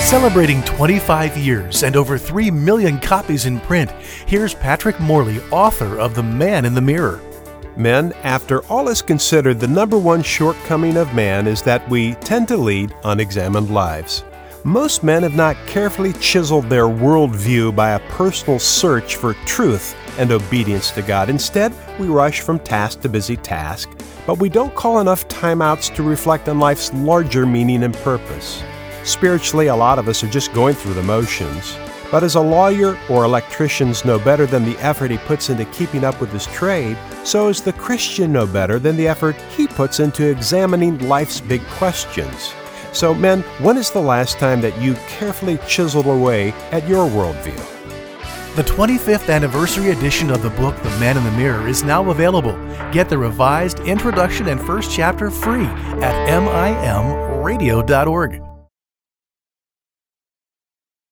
Celebrating 25 years and over 3 million copies in print, here's Patrick Morley, author of The Man in the Mirror. Men, after all is considered, the number one shortcoming of man is that we tend to lead unexamined lives. Most men have not carefully chiseled their worldview by a personal search for truth and obedience to God. Instead, we rush from task to busy task, but we don't call enough timeouts to reflect on life's larger meaning and purpose. Spiritually, a lot of us are just going through the motions. But as a lawyer or electricians know better than the effort he puts into keeping up with his trade, so is the Christian know better than the effort he puts into examining life's big questions. So men, when is the last time that you carefully chiseled away at your worldview? The 25th anniversary edition of the book The Man in the Mirror is now available. Get the revised introduction and first chapter free at mimradio.org.